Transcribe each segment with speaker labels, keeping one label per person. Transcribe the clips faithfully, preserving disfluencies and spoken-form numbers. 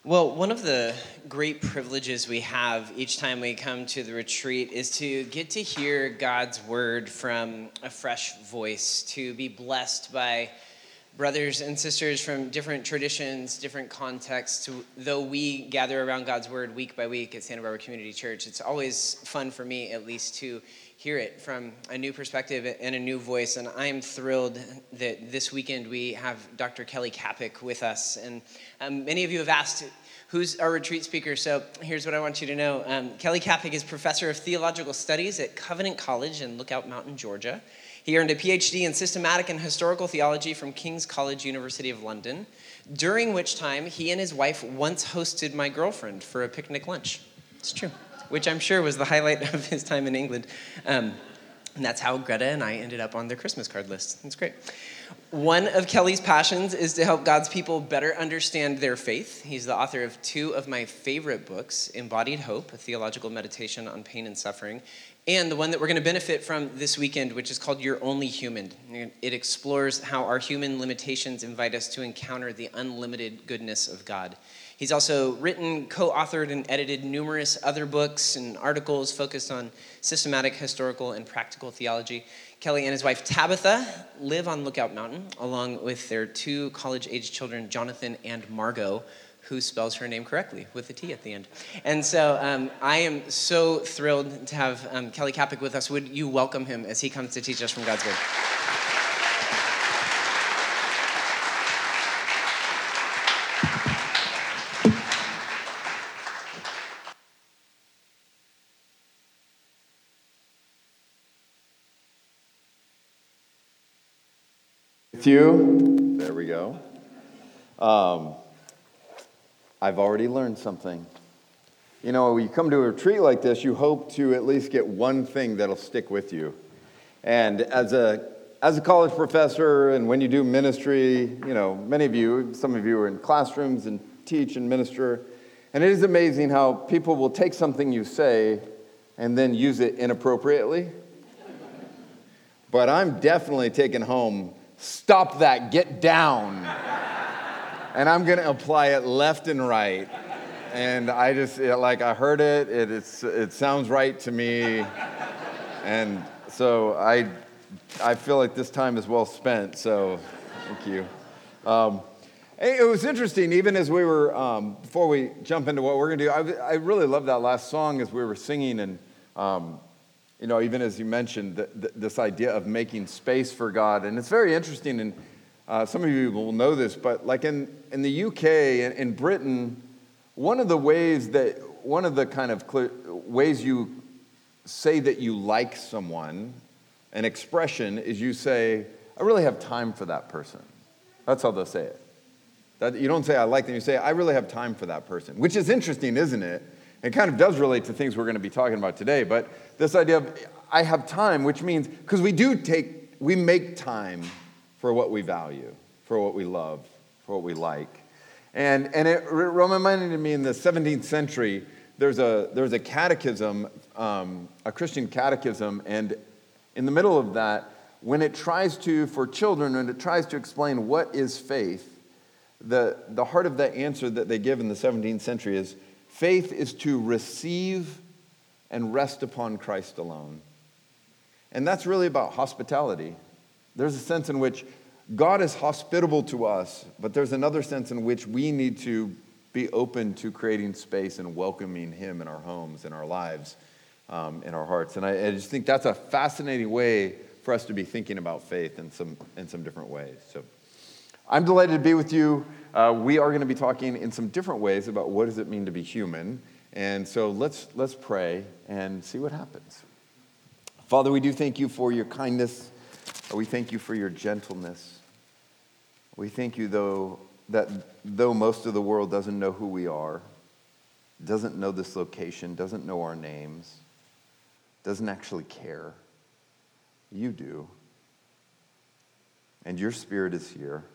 Speaker 1: Well, one of the great privileges we have each time we come to the retreat is to get to hear God's word from a fresh voice, to be blessed by brothers and sisters from different traditions, different contexts. Though we gather around God's word week by week at Santa Barbara Community Church, it's always fun for me, at least, to hear it from a new perspective and a new voice. And I am thrilled that this weekend we have Doctor Kelly Kapic with us. And um, many of you have asked, who's our retreat speaker? So here's what I want you to know. Um, Kelly Kapic is professor of theological studies at Covenant College in Lookout Mountain, Georgia. He earned a P H D in systematic and historical theology from King's College, University of London, during which time he and his wife once hosted my girlfriend for a picnic lunch. It's true, which I'm sure was the highlight of his time in England. Um, and that's how Greta and I ended up on their Christmas card list. It's great. One of Kelly's passions is to help God's people better understand their faith. He's the author of two of my favorite books, Embodied Hope, a theological meditation on pain and suffering, and the one that we're going to benefit from this weekend, which is called You're Only Human. It explores how our human limitations invite us to encounter the unlimited goodness of God. He's also written, co-authored, and edited numerous other books and articles focused on systematic, historical, and practical theology. Kelly and his wife, Tabitha, live on Lookout Mountain, along with their two college-age children, Jonathan and Margot, who spells her name correctly with a T at the end. And so um, I am so thrilled to have um, Kelly Kapic with us. Would you welcome him as he comes to teach us from God's Word?
Speaker 2: With you, there we go. Um, I've already learned something. You know, when you come to a retreat like this, you hope to at least get one thing that'll stick with you. And as a as a college professor, and when you do ministry, you know, many of you, some of you are in classrooms and teach and minister, and it is amazing how people will take something you say and then use it inappropriately. But I'm definitely taking home, stop that, get down. And I'm going to apply it left and right. And I just, it, like, I heard it, it, it's, it sounds right to me. And so I I feel like this time is well spent, so thank you. Um, it was interesting, even as we were, um, before we jump into what we're going to do, I, I really loved that last song as we were singing. And, um, you know, even as you mentioned, the, the, this idea of making space for God. And it's very interesting, and uh, some of you will know this, but like in, in the U K and in Britain, one of the ways that, one of the kind of clear, ways you say that you like someone, an expression, is you say, I really have time for that person. That's how they'll say it. That, you don't say, I like them, you say, I really have time for that person, which is interesting, isn't it? It kind of does relate to things we're going to be talking about today, but this idea of, I have time, which means, because we do take, we make time for what we value, for what we love, for what we like. And and it reminded me in the seventeenth century, there's a there's a catechism, um, a Christian catechism, and in the middle of that, when it tries to, for children, when it tries to explain what is faith, the, the heart of that answer that they give in the seventeenth century is, faith is to receive and rest upon Christ alone. And that's really about hospitality. There's a sense in which God is hospitable to us, but there's another sense in which we need to be open to creating space and welcoming Him in our homes, in our lives, um, in our hearts. And I, I just think that's a fascinating way for us to be thinking about faith in some in some different ways. So I'm delighted to be with you. Uh, we are going to be talking in some different ways about what does it mean to be human. And so let's let's pray and see what happens. Father, we do thank you for your kindness. We thank you for your gentleness. We thank you, though, that though most of the world doesn't know who we are, doesn't know this location, doesn't know our names, doesn't actually care, you do. And your Spirit is here.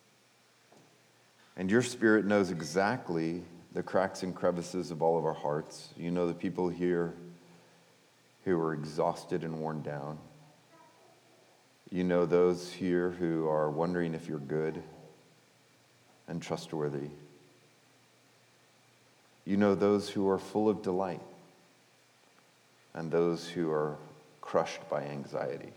Speaker 2: And your Spirit knows exactly the cracks and crevices of all of our hearts. You know the people here who are exhausted and worn down. You know those here who are wondering if you're good and trustworthy. You know those who are full of delight and those who are crushed by anxiety.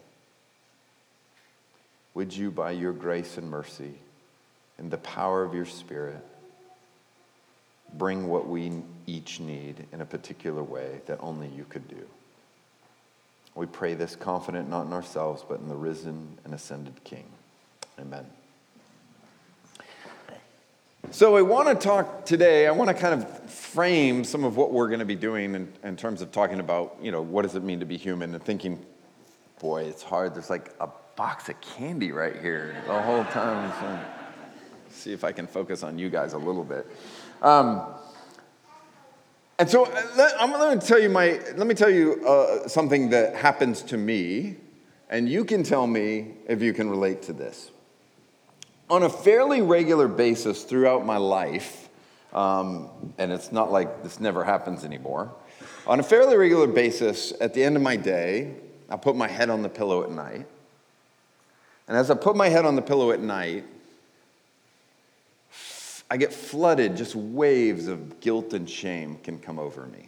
Speaker 2: Would you, by your grace and mercy, in the power of your Spirit, bring what we each need in a particular way that only you could do? We pray this confident not in ourselves, but in the risen and ascended King. Amen. So I want to talk today, I want to kind of frame some of what we're going to be doing in, in terms of talking about, you know, what does it mean to be human, and thinking, boy, it's hard. There's like a box of candy right here the whole time. So see if I can focus on you guys a little bit. Um, and so let, I'm going to tell you my, let me tell you uh, something that happens to me, and you can tell me if you can relate to this. On a fairly regular basis throughout my life, um, and it's not like this never happens anymore, on a fairly regular basis, at the end of my day, I put my head on the pillow at night. And as I put my head on the pillow at night, I get flooded, just waves of guilt and shame can come over me.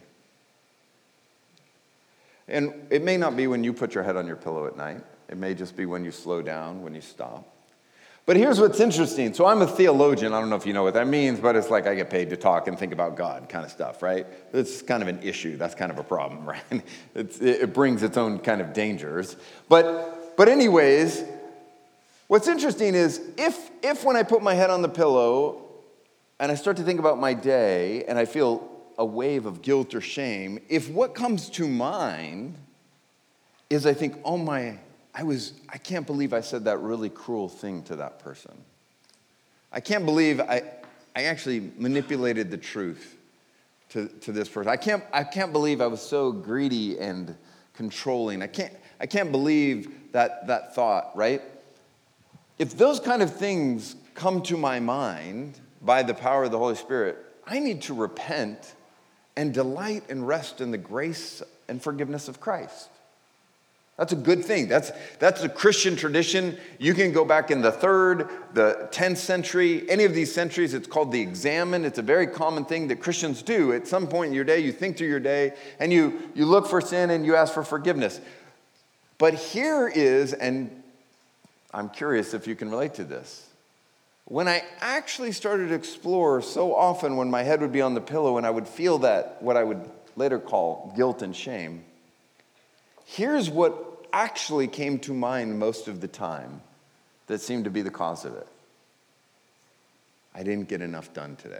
Speaker 2: And it may not be when you put your head on your pillow at night. It may just be when you slow down, when you stop. But here's what's interesting. So I'm a theologian. I don't know if you know what that means, but it's like I get paid to talk and think about God kind of stuff, right? It's kind of an issue. That's kind of a problem, right? It's, it brings its own kind of dangers. But, but anyways, what's interesting is if, if when I put my head on the pillow and I start to think about my day and I feel a wave of guilt or shame, if what comes to mind is I think, oh my, I was, I can't believe I said that really cruel thing to that person. I can't believe I, I actually manipulated the truth to, to this person. I can't, I can't believe I was so greedy and controlling. I can't, I can't believe that, that thought, right? If those kind of things come to my mind by the power of the Holy Spirit, I need to repent and delight and rest in the grace and forgiveness of Christ. That's a good thing. That's, that's a Christian tradition. You can go back in the third, the tenth century, any of these centuries. It's called the examen. It's a very common thing that Christians do. At some point in your day, you think through your day, and you, you look for sin and you ask for forgiveness. But here is, and I'm curious if you can relate to this, when I actually started to explore so often when my head would be on the pillow and I would feel that, what I would later call guilt and shame, here's what actually came to mind most of the time that seemed to be the cause of it. I didn't get enough done today.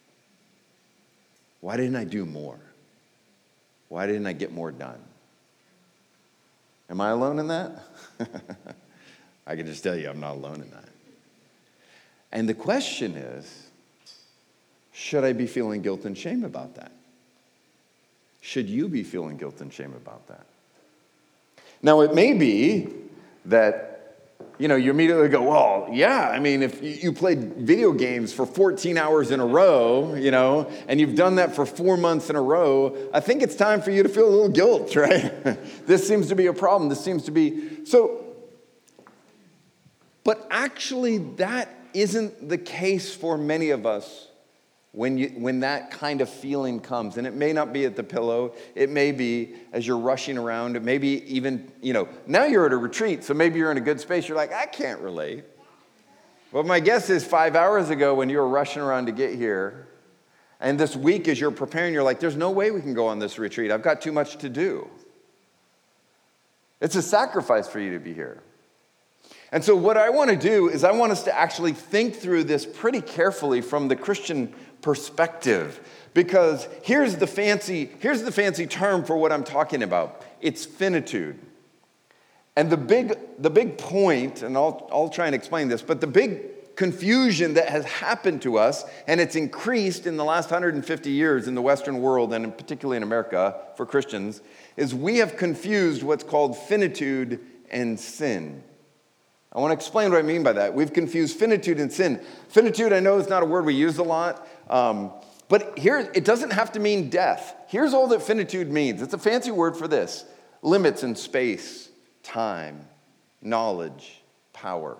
Speaker 2: Why didn't I do more? Why didn't I get more done? Am I alone in that? I can just tell you I'm not alone in that. And the question is, should I be feeling guilt and shame about that? Should you be feeling guilt and shame about that? Now, it may be that, you know, you immediately go, well, yeah, I mean, if you played video games for fourteen hours in a row, you know, and you've done that for four months in a row, I think it's time for you to feel a little guilt, right? This seems to be a problem. This seems to be, so, but actually that isn't the case for many of us when you, when that kind of feeling comes. And it may not be at the pillow. It may be as you're rushing around. It may be even, you know, now you're at a retreat, so maybe you're in a good space. You're like, I can't relate. Well, my guess is five hours ago when you were rushing around to get here, and this week as you're preparing, you're like, there's no way we can go on this retreat. I've got too much to do. It's a sacrifice for you to be here. And so what I want to do is I want us to actually think through this pretty carefully from the Christian perspective, because here's the fancy, here's the fancy term for what I'm talking about. It's finitude. And the big, the big point, and I'll, I'll try and explain this, but the big confusion that has happened to us, and it's increased in the last one hundred fifty years in the Western world, and particularly in America for Christians, is we have confused what's called finitude and sin. I want to explain what I mean by that. We've confused finitude and sin. Finitude, I know, is not a word we use a lot, um, but here, it doesn't have to mean death. Here's all that finitude means. It's a fancy word for this. Limits in space, time, knowledge, power.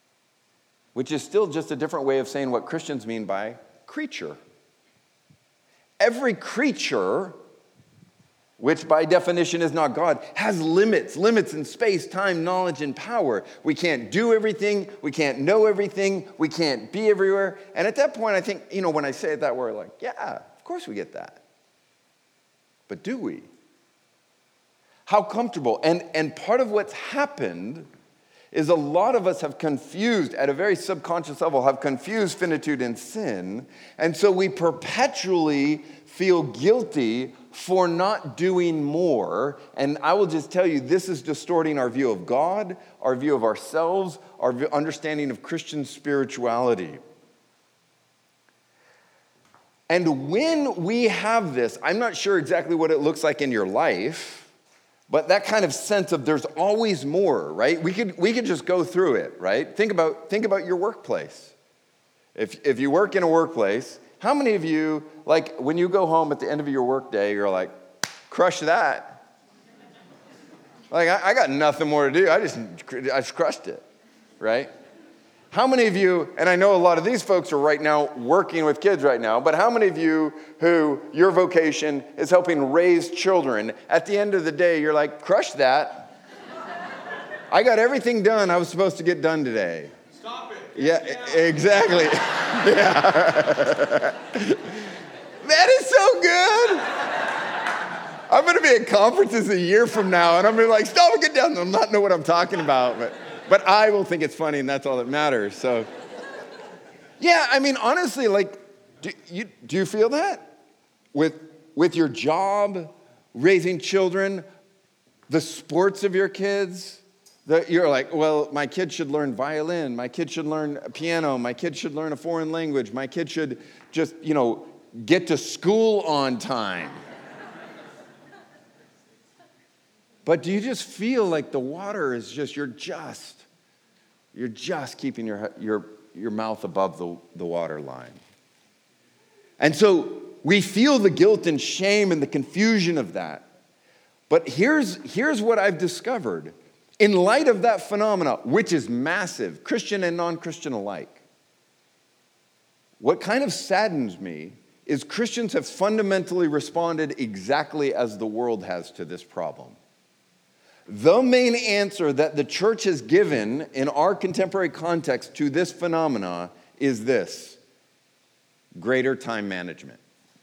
Speaker 2: Which is still just a different way of saying what Christians mean by creature. every creature, which by definition is not God, has limits, limits in space, time, knowledge, and power. We can't do everything. We can't know everything. We can't be everywhere. And at that point, I think, you know, when I say it that way, like, yeah, of course we get that. But do we? How comfortable? And, and part of what's happened is a lot of us have confused, at a very subconscious level, have confused finitude and sin. And so we perpetually feel guilty for not doing more. And I will just tell you, this is distorting our view of God, our view of ourselves, our understanding of Christian spirituality. And when we have this, I'm not sure exactly what it looks like in your life, but that kind of sense of there's always more, right? We could we could just go through it, right? Think about think about your workplace. If if you work in a workplace, how many of you, like when you go home at the end of your workday, you're like, crush that. Like I, I got nothing more to do. I just I just crushed it, right? How many of you, and I know a lot of these folks are right now working with kids right now, but how many of you who your vocation is helping raise children, at the end of the day, you're like, crush that. I got everything done I was supposed to get done today.
Speaker 3: Stop it.
Speaker 2: Yeah, yeah. Exactly. Yeah. That is so good. I'm going to be at conferences a year from now, and I'm going to be like, stop it, get down. I'm not know what I'm talking about, but... But I will think it's funny, and that's all that matters. So, yeah, I mean, honestly, like, do you, do you feel that? With, with your job, raising children, the sports of your kids, the, you're like, well, my kid should learn violin, my kid should learn piano, my kid should learn a foreign language, my kid should just, you know, get to school on time. But do you just feel like the water is just, you're just, you're just keeping your, your, your mouth above the, the water line. And so we feel the guilt and shame and the confusion of that. But here's, here's what I've discovered. In light of that phenomena, which is massive, Christian and non-Christian alike, what kind of saddens me is Christians have fundamentally responded exactly as the world has to this problem. The main answer that the church has given in our contemporary context to this phenomena is this: greater time management.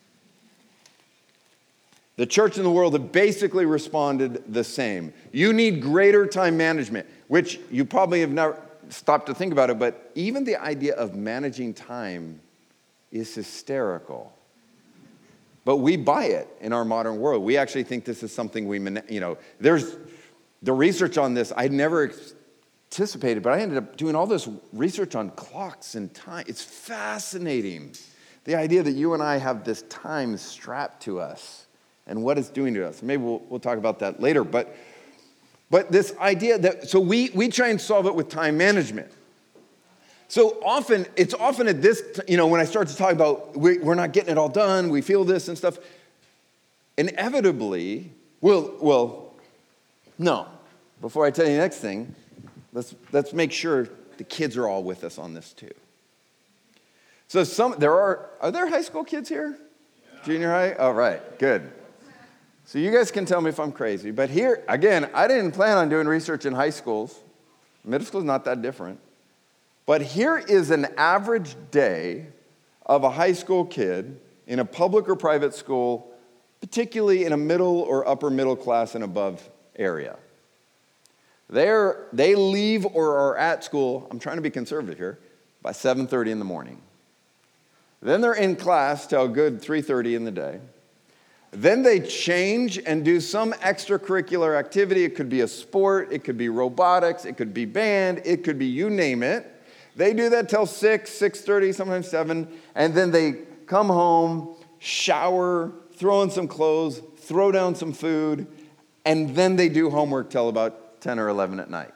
Speaker 2: The church and the world have basically responded the same. You need greater time management, which you probably have never stopped to think about it, but even the idea of managing time is hysterical. But we buy it in our modern world. We actually think this is something we, you know, there's the research on this, I never anticipated, but I ended up doing all this research on clocks and time. It's fascinating. The idea that you and I have this time strapped to us and what it's doing to us. Maybe we'll, we'll talk about that later. But, but this idea that, so we, we try and solve it with time management. So often, it's often at this, you know, when I start to talk about we, we're not getting it all done, we feel this and stuff, inevitably, well, well, no. Before I tell you the next thing, let's let's make sure the kids are all with us on this too. So some there are are there high school kids here? Yeah. Junior high? All right, good. So you guys can tell me if I'm crazy, but here again, I didn't plan on doing research in high schools. Middle school is not that different. But here is an average day of a high school kid in a public or private school, particularly in a middle or upper middle class and above area. They're, they leave or are at school, I'm trying to be conservative here, by seven thirty in the morning. Then they're in class till a good three thirty in the day. Then they change and do some extracurricular activity. It could be a sport, it could be robotics, it could be band, it could be you name it. They do that till six, six thirty, sometimes seven, and then they come home, shower, throw on some clothes, throw down some food, and then they do homework till about ten or eleven at night.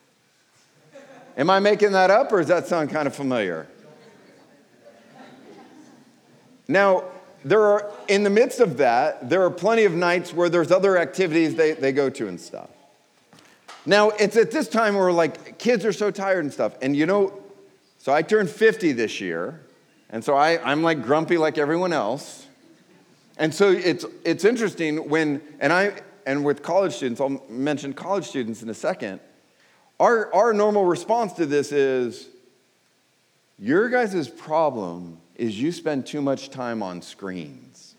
Speaker 2: Am I making that up, or does that sound kind of familiar? Now, there are, in the midst of that, there are plenty of nights where there's other activities they, they go to and stuff. Now, it's at this time where, like, kids are so tired and stuff. And, you know, so I turned fifty this year, and so I, I'm, like, grumpy like everyone else. And so it's it's interesting when, and I and with college students, I'll mention college students in a second, our, our normal response to this is, your guys' problem is you spend too much time on screens.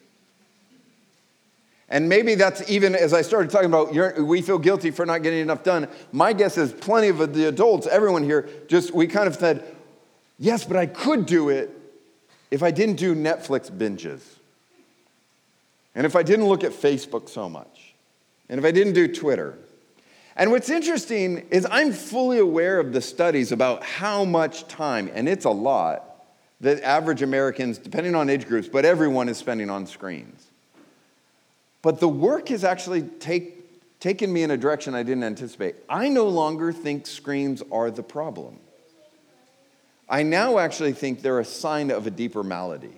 Speaker 2: And maybe that's even, as I started talking about, you're, we feel guilty for not getting enough done. My guess is plenty of the adults, everyone here, just, we kind of said, yes, but I could do it if I didn't do Netflix binges. And if I didn't look at Facebook so much. And if I didn't do Twitter. And what's interesting is I'm fully aware of the studies about how much time, and it's a lot, that average Americans, depending on age groups, but everyone is spending on screens. But the work has actually take, taken me in a direction I didn't anticipate. I no longer think screens are the problem. I now actually think they're a sign of a deeper malady.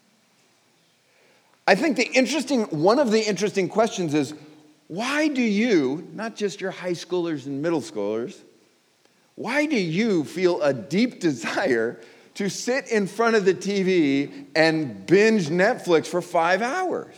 Speaker 2: I think the interesting, one of the interesting questions is, why do you, not just your high schoolers and middle schoolers, why do you feel a deep desire to sit in front of the T V and binge Netflix for five hours?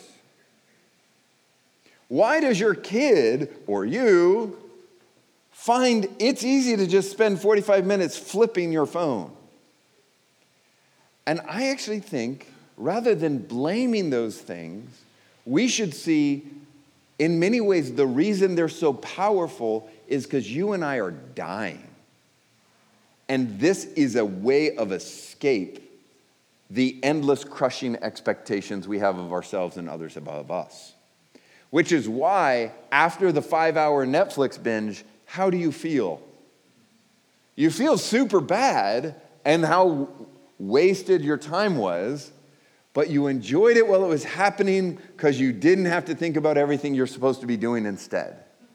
Speaker 2: Why does your kid or you find it's easy to just spend forty-five minutes flipping your phone? And I actually think, rather than blaming those things, we should see, in many ways, the reason they're so powerful is because you and I are dying. And this is a way of escape the endless crushing expectations we have of ourselves and others above us. Which is why, after the five-hour Netflix binge, how do you feel? You feel super bad and how wasted your time was, but you enjoyed it while it was happening because you didn't have to think about everything you're supposed to be doing instead.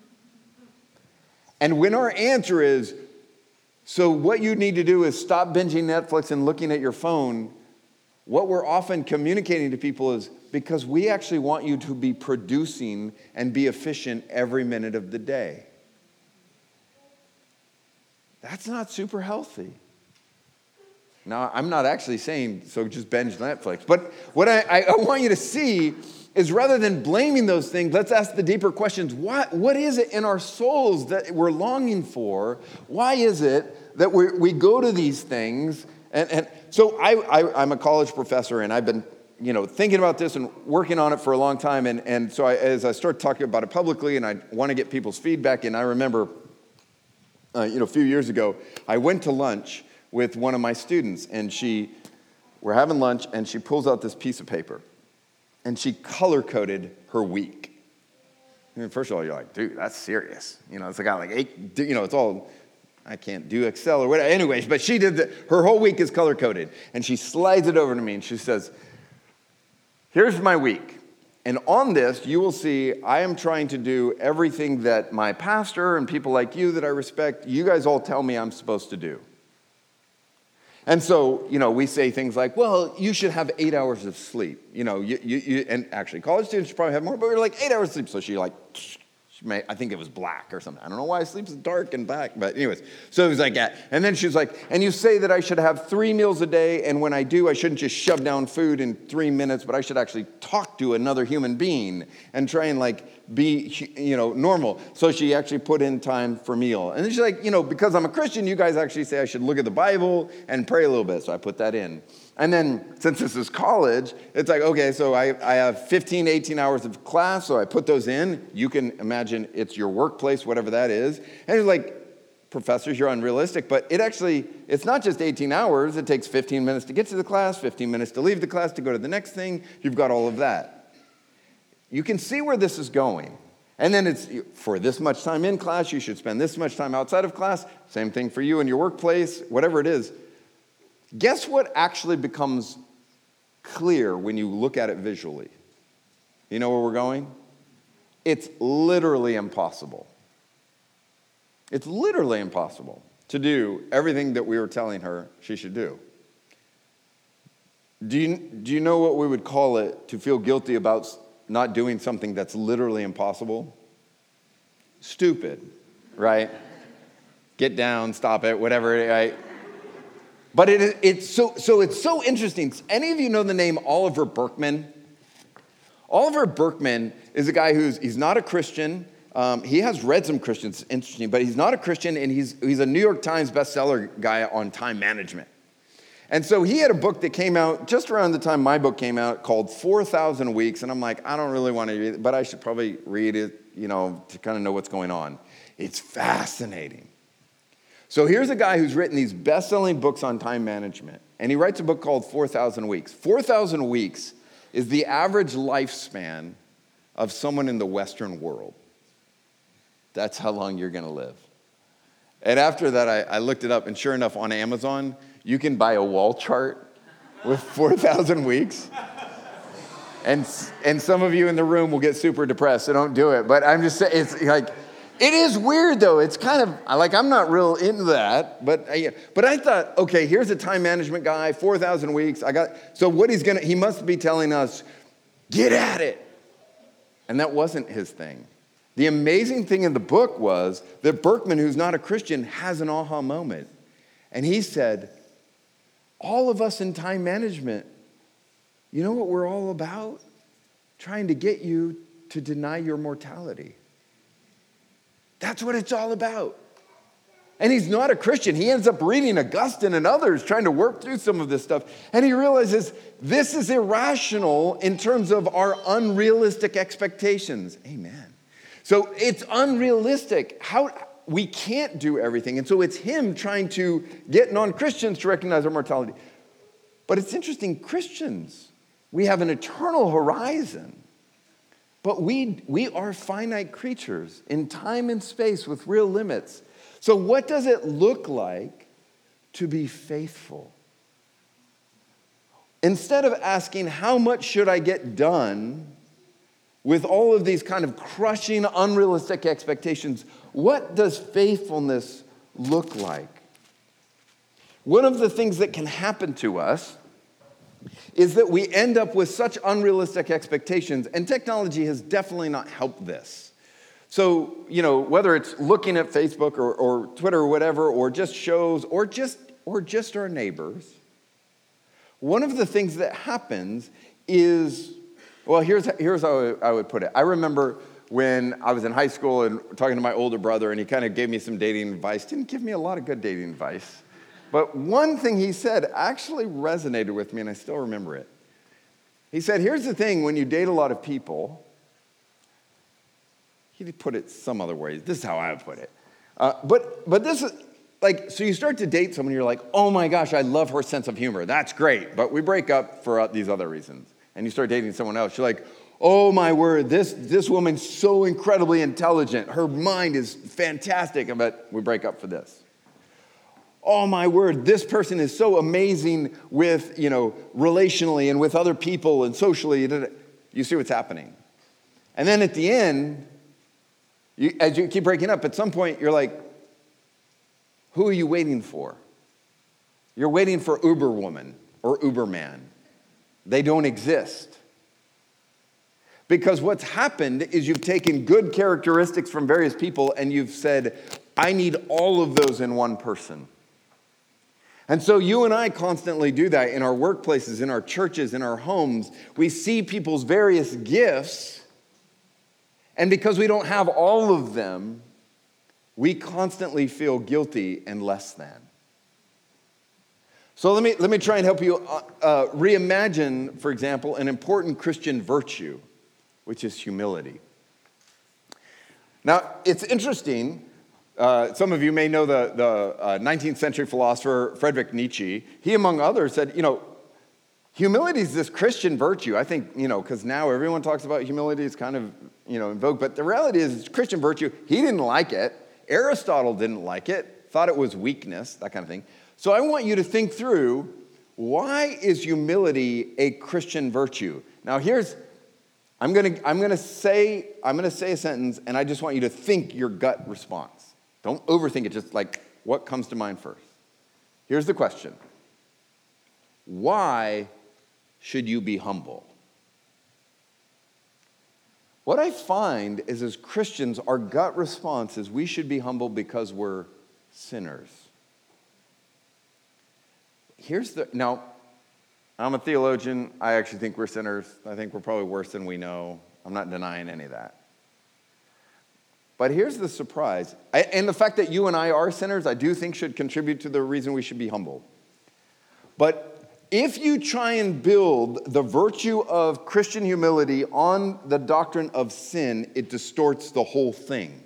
Speaker 2: And when our answer is, so what you need to do is stop binging Netflix and looking at your phone, what we're often communicating to people is, because we actually want you to be producing and be efficient every minute of the day. That's not super healthy. Now, I'm not actually saying, so just binge Netflix. But what I, I want you to see is, rather than blaming those things, let's ask the deeper questions. What, what is it in our souls that we're longing for? Why is it that we we go to these things? And, and so I, I, I'm a college professor, and I've been you know, thinking about this and working on it for a long time. And, and so I, as I start talking about it publicly, and I want to get people's feedback, and I remember, uh, you know, a few years ago, I went to lunch with one of my students, and she, we're having lunch, and she pulls out this piece of paper, and she color-coded her week. I mean, first of all, you're like, dude, that's serious. You know, it's got like eight, you know, it's all, I can't do Excel or whatever. Anyways, but she did, the, her whole week is color-coded, and she slides it over to me, and she says, here's my week. And on this, you will see I am trying to do everything that my pastor and people like you that I respect, you guys all tell me I'm supposed to do. And so, you know, we say things like, well, you should have eight hours of sleep. You know, you, you, you and actually college students should probably have more, but we're like eight hours of sleep. So she like, she may, I think it was black or something. I don't know why sleep's dark and black, but anyways. So it was like that. And then she was like, and you say that I should have three meals a day, and when I do, I shouldn't just shove down food in three minutes, but I should actually talk to another human being and try and like be, you know, normal. So she actually put in time for meal. And then she's like, you know, because I'm a Christian, you guys actually say I should look at the Bible and pray a little bit. So I put that in. And then since this is college, it's like, okay, so I, I have fifteen, eighteen hours of class, so I put those in. You can imagine it's your workplace, whatever that is. And it's like, professors, you're unrealistic, but it actually, it's not just eighteen hours. It takes fifteen minutes to get to the class, fifteen minutes to leave the class, to go to the next thing. You've got all of that. You can see where this is going. And then it's, for this much time in class, you should spend this much time outside of class. Same thing for you in your workplace, whatever it is. Guess what actually becomes clear when you look at it visually? You know where we're going? It's literally impossible. It's literally impossible to do everything that we were telling her she should do. Do you, do you know what we would call it to feel guilty about not doing something that's literally impossible? Stupid, right? Get down, stop it, whatever, right? But it, it's so so it's so interesting. Any of you know the name Oliver Burkeman? Oliver Burkeman is a guy who's, he's not a Christian. Um, he has read some Christians, interesting, but he's not a Christian, and he's, he's a New York Times bestseller guy on time management. And so he had a book that came out just around the time my book came out called four thousand Weeks, and I'm like, I don't really want to read it, but I should probably read it, you know, to kind of know what's going on. It's fascinating. So here's a guy who's written these best-selling books on time management, and he writes a book called four thousand Weeks. four thousand Weeks is the average lifespan of someone in the Western world. That's how long you're going to live. And after that, I, I looked it up, and sure enough, on Amazon, you can buy a wall chart with four thousand weeks. And, and some of you in the room will get super depressed, so don't do it. But I'm just saying, it's like, it is weird, though. It's kind of, like, I'm not real into that. But I, but I thought, okay, here's a time management guy, four thousand weeks. I got, so what he's going to, he must be telling us, get at it. And that wasn't his thing. The amazing thing in the book was that Burkeman, who's not a Christian, has an aha moment. And he said, all of us in time management, you know what we're all about? Trying to get you to deny your mortality. That's what it's all about. And he's not a Christian. He ends up reading Augustine and others trying to work through some of this stuff. And he realizes this is irrational in terms of our unrealistic expectations. Amen. So it's unrealistic. How we can't do everything. And so it's him trying to get non-Christians to recognize our mortality. But it's interesting, Christians, we have an eternal horizon. But we, we are finite creatures in time and space with real limits. So what does it look like to be faithful? Instead of asking, how much should I get done with all of these kind of crushing, unrealistic expectations, what does faithfulness look like? One of the things that can happen to us is that we end up with such unrealistic expectations, and technology has definitely not helped this. So, you know, whether it's looking at Facebook or, or Twitter or whatever, or just shows, or just, or just our neighbors, one of the things that happens is, well, here's, here's how I would put it. I remember when I was in high school and talking to my older brother, and he kind of gave me some dating advice. Didn't give me a lot of good dating advice. But one thing he said actually resonated with me, and I still remember it. He said, here's the thing, when you date a lot of people, he put it some other ways. This is how I would put it. Uh, but but this is, like, so you start to date someone, you're like, oh my gosh, I love her sense of humor. That's great. But we break up for these other reasons. And you start dating someone else, you're like, oh my word, this, this woman's so incredibly intelligent. Her mind is fantastic, but we break up for this. Oh my word, this person is so amazing with, you know, relationally and with other people and socially. You see what's happening. And then at the end, you, as you keep breaking up, at some point you're like, who are you waiting for? You're waiting for Uber woman or Uber man. They don't exist. Because what's happened is you've taken good characteristics from various people and you've said, I need all of those in one person. And so you and I constantly do that in our workplaces, in our churches, in our homes. We see people's various gifts, and because we don't have all of them, we constantly feel guilty and less than. So let me, let me try and help you uh, uh, reimagine, for example, an important Christian virtue, which is humility. Now, it's interesting. Uh, some of you may know the, the uh, nineteenth century philosopher Friedrich Nietzsche. He, among others, said, you know, humility is this Christian virtue. I think, you know, because now everyone talks about humility. It's kind of, you know, in vogue. But the reality is it's Christian virtue. He didn't like it. Aristotle didn't like it, thought it was weakness, that kind of thing. So I want you to think through, why is humility a Christian virtue? Now here's, I'm gonna, I'm gonna say, I'm gonna say a sentence, and I just want you to think your gut response. Don't overthink it, just like what comes to mind first. Here's the question. Why should you be humble? What I find is, as Christians, our gut response is we should be humble because we're sinners. Here's the, now, I'm a theologian. I actually think we're sinners. I think we're probably worse than we know. I'm not denying any of that. But here's the surprise. I, and the fact that you and I are sinners, I do think should contribute to the reason we should be humble. But if you try and build the virtue of Christian humility on the doctrine of sin, it distorts the whole thing.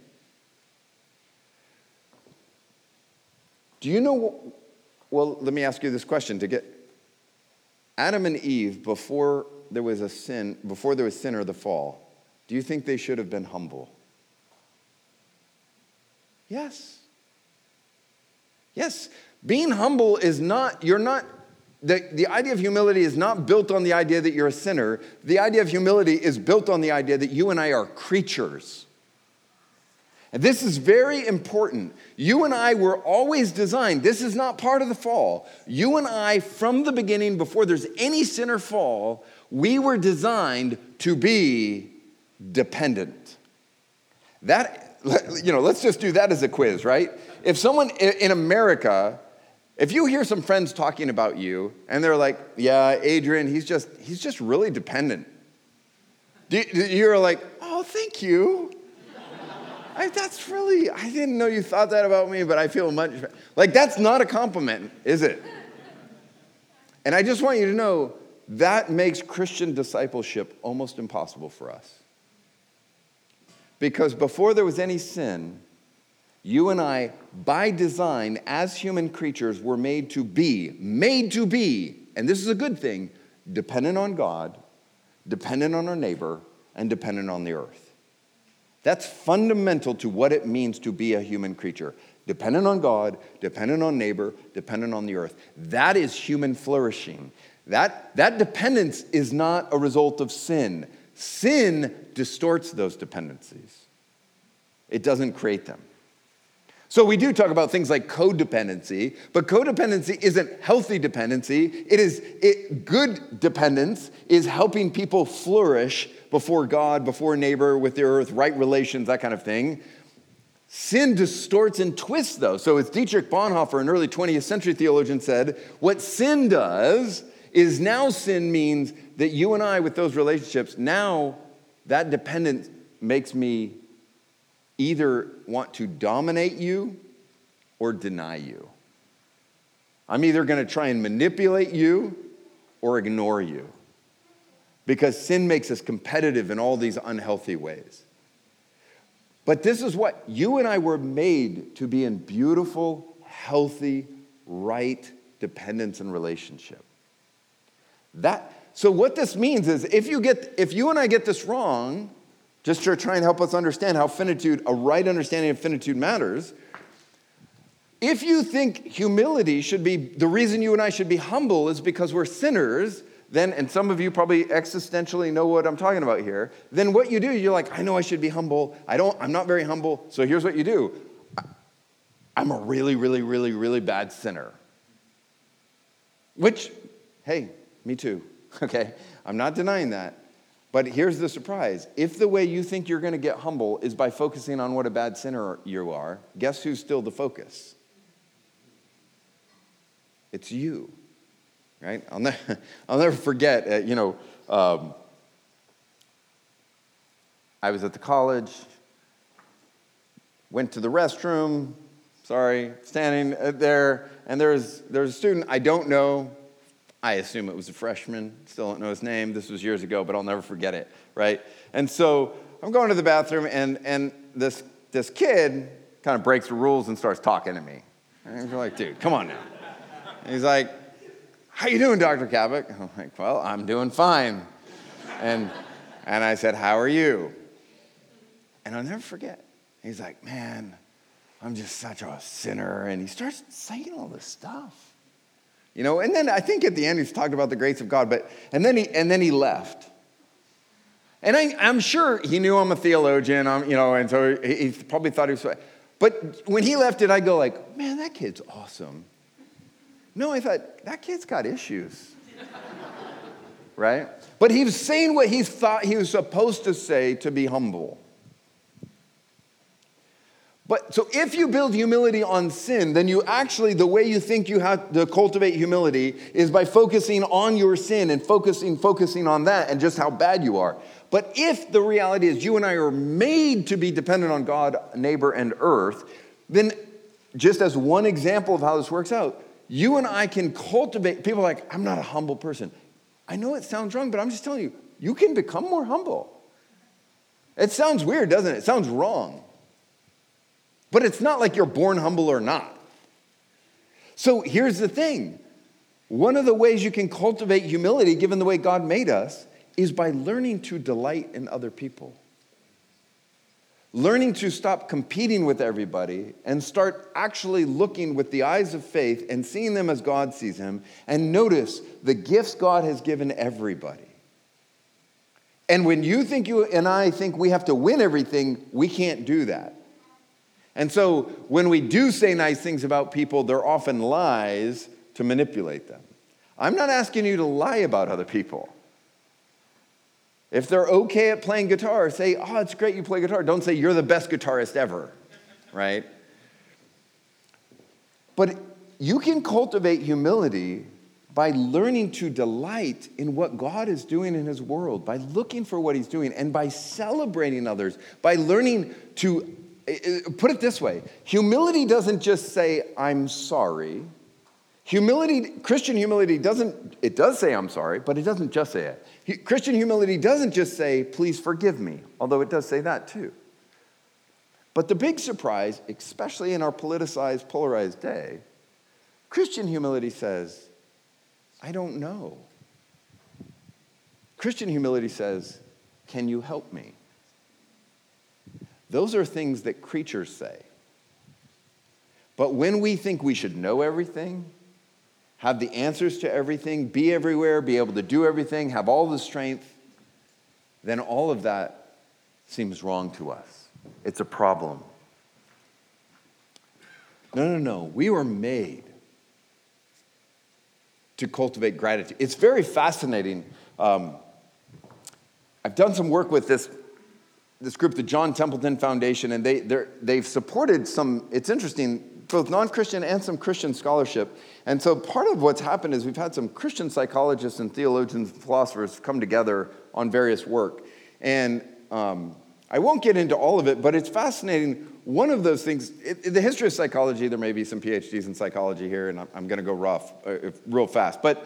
Speaker 2: Do you know, well, let me ask you this question to get, Adam and Eve, before there was a sin, before there was sin or the fall, do you think they should have been humble? Yes. Yes. Being humble is not, you're not, the, the idea of humility is not built on the idea that you're a sinner. The idea of humility is built on the idea that you and I are creatures. And this is very important. You and I were always designed, this is not part of the fall. You and I, from the beginning, before there's any sin or fall, we were designed to be dependent. That, you know, let's just do that as a quiz, right? If someone in America, if you hear some friends talking about you, and they're like, yeah, Adrian, he's just, he's just really dependent. You're like, oh, thank you. I, that's really, I didn't know you thought that about me, but I feel much, like that's not a compliment, is it? And I just want you to know, that makes Christian discipleship almost impossible for us. Because before there was any sin, you and I, by design, as human creatures, were made to be, made to be, and this is a good thing, dependent on God, dependent on our neighbor, and dependent on the earth. That's fundamental to what it means to be a human creature. Dependent on God, dependent on neighbor, dependent on the earth. That is human flourishing. That, that dependence is not a result of sin. Sin distorts those dependencies. It doesn't create them. So we do talk about things like codependency, but codependency isn't healthy dependency. It is it, good dependence is helping people flourish before God, before neighbor, with the earth, right relations, that kind of thing. Sin distorts and twists those. So as Dietrich Bonhoeffer, an early twentieth century theologian, said, what sin does is now sin means that you and I, with those relationships, now that dependence makes me either want to dominate you or deny you. I'm either going to try and manipulate you or ignore you. Because sin makes us competitive in all these unhealthy ways. But this is what you and I were made to be in: beautiful, healthy, right dependence and relationship. That, so what this means is if you get, if you and I get this wrong, just to try and help us understand how finitude, a right understanding of finitude matters, if you think humility should be, the reason you and I should be humble is because we're sinners, then, and some of you probably existentially know what I'm talking about here, then what you do, you're like, I know I should be humble. I don't, I'm not very humble. So here's what you do. I'm a really, really, really, really bad sinner. Which, hey, me too, okay? I'm not denying that. But here's the surprise. If the way you think you're going to get humble is by focusing on what a bad sinner you are, guess who's still the focus? It's you. Right? I'll, ne- I'll never forget, uh, you know, um, I was at the college, went to the restroom, sorry, standing there, and there's there's a student I don't know. I assume it was a freshman, still don't know his name. This was years ago, but I'll never forget it, right? And so I'm going to the bathroom, and, and this, this kid kind of breaks the rules and starts talking to me. And you're like, dude, come on now. And he's like, how you doing, Doctor Kavik? I'm like, well, I'm doing fine. And and I said, how are you? And I'll never forget. He's like, man, I'm just such a sinner. And he starts saying all this stuff. You know, and then I think at the end he's talking about the grace of God, but and then he and then he left. And I, I'm sure he knew I'm a theologian, I'm, you know, and so he, he probably thought he was. But when he left, did I go like, man, that kid's awesome? No, I thought, that kid's got issues, right? But he was saying what he thought he was supposed to say to be humble. But so if you build humility on sin, then you actually, the way you think you have to cultivate humility is by focusing on your sin and focusing, focusing on that and just how bad you are. But if the reality is you and I are made to be dependent on God, neighbor, and earth, then just as one example of how this works out, you and I can cultivate, people are like, I'm not a humble person. I know it sounds wrong, but I'm just telling you, you can become more humble. It sounds weird, doesn't it? It sounds wrong. But it's not like you're born humble or not. So here's the thing. One of the ways you can cultivate humility, given the way God made us, is by learning to delight in other people. Learning to stop competing with everybody and start actually looking with the eyes of faith and seeing them as God sees them, and notice the gifts God has given everybody. And when you think you and I think we have to win everything, we can't do that. And so when we do say nice things about people, they're often lies to manipulate them. I'm not asking you to lie about other people. If they're okay at playing guitar, say, oh, it's great you play guitar. Don't say you're the best guitarist ever, right? But you can cultivate humility by learning to delight in what God is doing in his world, by looking for what he's doing, and by celebrating others, by learning to, put it this way, humility doesn't just say, I'm sorry. Humility, Christian humility doesn't, it does say I'm sorry, but it doesn't just say it. Christian humility doesn't just say, please forgive me, although it does say that too. But the big surprise, especially in our politicized, polarized day, Christian humility says, I don't know. Christian humility says, can you help me? Those are things that creatures say. But when we think we should know everything, have the answers to everything, be everywhere, be able to do everything, have all the strength, then all of that seems wrong to us. It's a problem. No, no, no. We were made to cultivate gratitude. It's very fascinating. Um, I've done some work with this, this group, the John Templeton Foundation, and they, they've supported some, it's interesting, both non-Christian and some Christian scholarship. And so part of what's happened is we've had some Christian psychologists and theologians and philosophers come together on various work. And um, I won't get into all of it, but it's fascinating. One of those things, it, in the history of psychology, there may be some P H Ds in psychology here, and I'm, I'm going to go rough, uh, real fast. But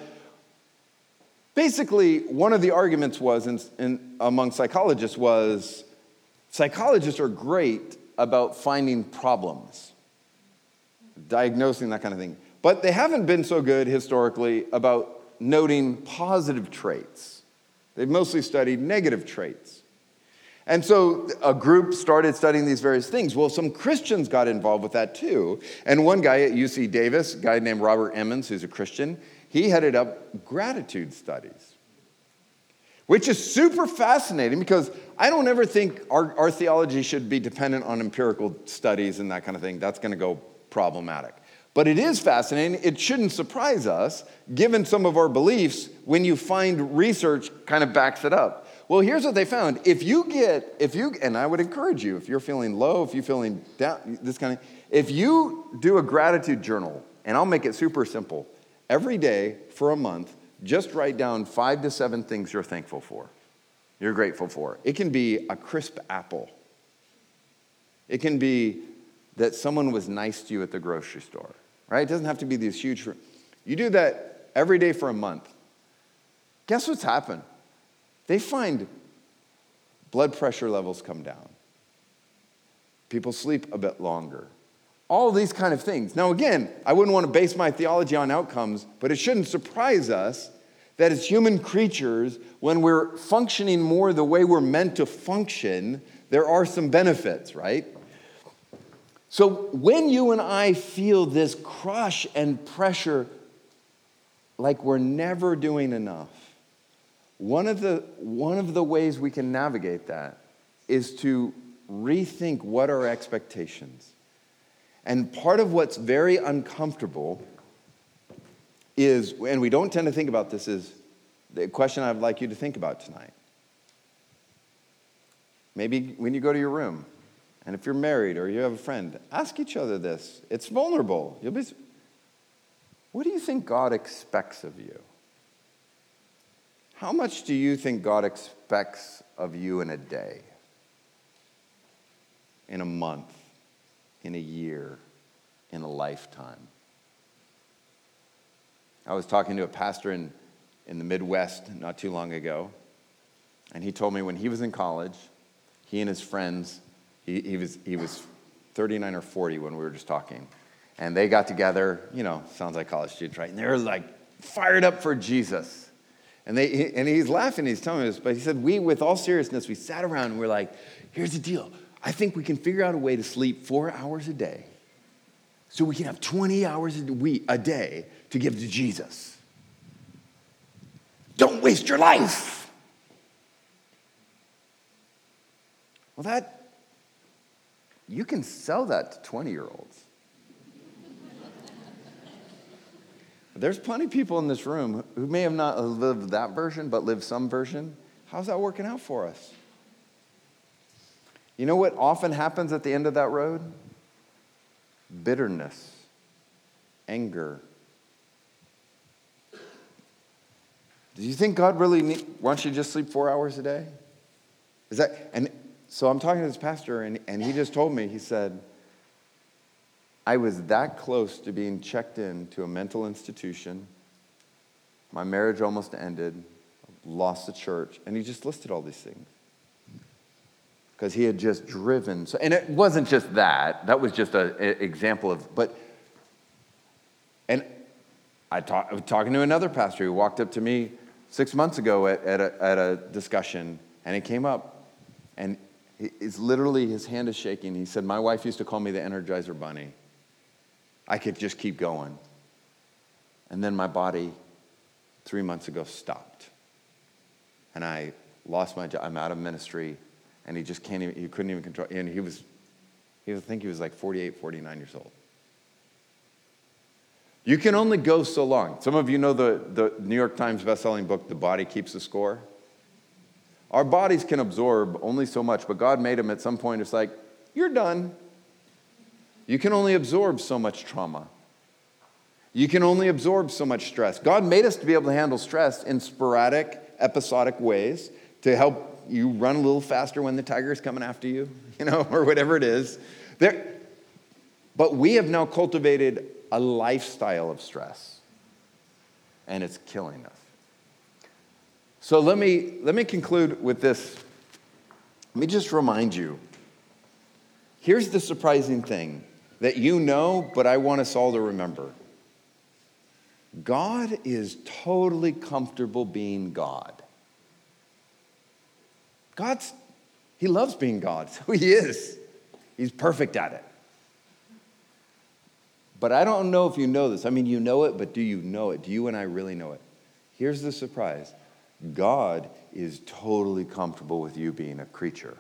Speaker 2: basically, one of the arguments was, in, in, among psychologists, was psychologists are great about finding problems, diagnosing, that kind of thing. But they haven't been so good historically about noting positive traits. They've mostly studied negative traits. And so a group started studying these various things. Well, some Christians got involved with that too. And one guy at U C Davis, a guy named Robert Emmons, who's a Christian, he headed up gratitude studies, which is super fascinating because I don't ever think our, our theology should be dependent on empirical studies and that kind of thing. That's going to go problematic. But it is fascinating. It shouldn't surprise us, given some of our beliefs, when you find research kind of backs it up. Well, here's what they found. If you get, if you, and I would encourage you, if you're feeling low, if you're feeling down, this kind of, if you do a gratitude journal, and I'll make it super simple, every day for a month, just write down five to seven things you're thankful for, you're grateful for. It can be a crisp apple. It can be that someone was nice to you at the grocery store, right? It doesn't have to be these huge, you do that every day for a month. Guess what's happened? They find blood pressure levels come down. People sleep a bit longer. All these kind of things. Now, again, I wouldn't want to base my theology on outcomes, but it shouldn't surprise us that as human creatures, when we're functioning more the way we're meant to function, there are some benefits, right? So when you and I feel this crush and pressure like we're never doing enough, One of the one of the ways we can navigate that is to rethink what are our expectations. And part of what's very uncomfortable is, and we don't tend to think about this, is the question I'd like you to think about tonight. Maybe when you go to your room And if you're married or you have a friend, ask each other this. It's vulnerable. You'll be, what do you think God expects of you? How much do you think God expects of you in a day, in a month, in a year, in a lifetime? I was talking to a pastor in, in the Midwest not too long ago, and he told me when he was in college, he and his friends, he, he was he was thirty-nine or forty when we were just talking, and they got together, you know, sounds like college students, right? And they were like fired up for Jesus. And they and he's laughing, he's telling us, but he said, we, with all seriousness, we sat around and we're like, here's the deal. I think we can figure out a way to sleep four hours a day so we can have twenty hours a week, a day to give to Jesus. Don't waste your life. Well, that, you can sell that to twenty-year-olds. There's plenty of people in this room who may have not lived that version, but lived some version. How's that working out for us? You know what often happens at the end of that road? Bitterness, anger. Do you think God really need, wants you to just sleep four hours a day? Is that? And so I'm talking to this pastor, and, and he just told me, he said, I was that close to being checked in to a mental institution. My marriage almost ended, lost the church, and he just listed all these things. Because he had just driven. So, and it wasn't just that. That was just an example of, but, and I, talk, I was talking to another pastor who walked up to me six months ago at, at, a, at a discussion, and he came up, and it's literally, his hand is shaking. He said, my wife used to call me the Energizer Bunny. I could just keep going. And then my body, three months ago, stopped. And I lost my job. I'm out of ministry. And he just can't even, he couldn't even control. And he was, he was, I think he was like forty-eight, forty-nine years old. You can only go so long. Some of you know the, the New York Times bestselling book, The Body Keeps the Score. Our bodies can absorb only so much, but God made them at some point. It's like, you're done. You can only absorb so much trauma. You can only absorb so much stress. God made us to be able to handle stress in sporadic, episodic ways to help you run a little faster when the tiger is coming after you, you know, or whatever it is. There, but we have now cultivated a lifestyle of stress, and it's killing us. So let me, let me conclude with this. Let me just remind you. Here's the surprising thing that you know, but I want us all to remember. God is totally comfortable being God. God's, he loves being God, so he is. He's perfect at it. But I don't know if you know this. I mean, you know it, but do you know it? Do you and I really know it? Here's the surprise. God is totally comfortable with you being a creature.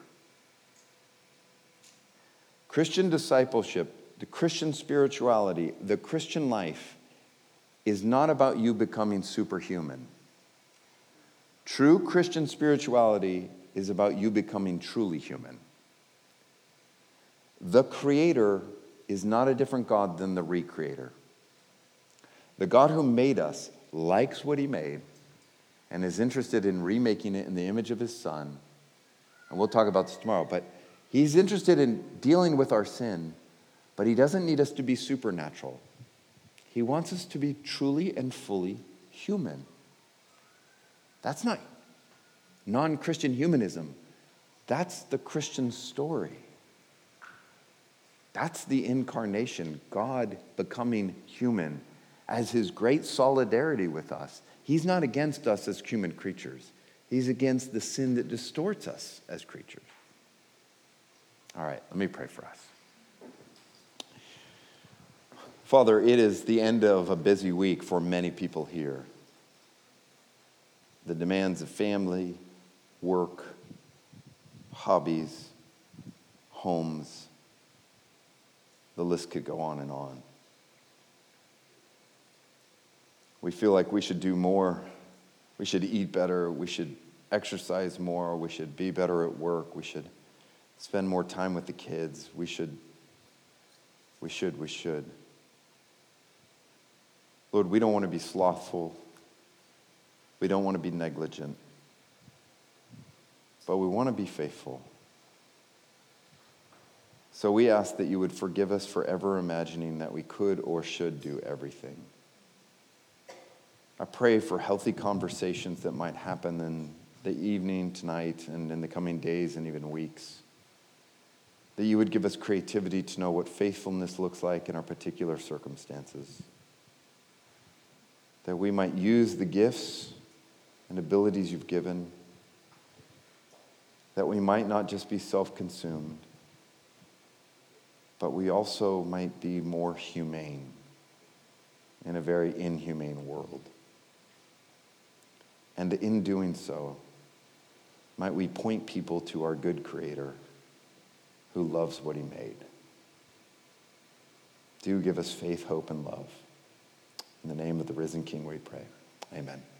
Speaker 2: Christian discipleship, the Christian spirituality, the Christian life is not about you becoming superhuman. True Christian spirituality is about you becoming truly human. The Creator is not a different God than the Recreator. The God who made us likes what he made and is interested in remaking it in the image of his Son. And we'll talk about this tomorrow, but he's interested in dealing with our sin, but he doesn't need us to be supernatural. He wants us to be truly and fully human. That's not non-Christian humanism. That's the Christian story. That's the incarnation, God becoming human as his great solidarity with us. He's not against us as human creatures. He's against the sin that distorts us as creatures. All right, let me pray for us. Father, it is the end of a busy week for many people here. The demands of family, work, hobbies, homes, the list could go on and on. We feel like we should do more. We should eat better. We should exercise more. We should be better at work. We should spend more time with the kids. We should, we should, we should. Lord, we don't want to be slothful. We don't want to be negligent. But we want to be faithful. So we ask that you would forgive us for ever imagining that we could or should do everything. I pray for healthy conversations that might happen in the evening, tonight, and in the coming days and even weeks. That you would give us creativity to know what faithfulness looks like in our particular circumstances. That we might use the gifts and abilities you've given. That we might not just be self-consumed, but we also might be more humane in a very inhumane world. And in doing so, might we point people to our good Creator who loves what he made. Do give us faith, hope, and love. In the name of the risen King we pray. Amen.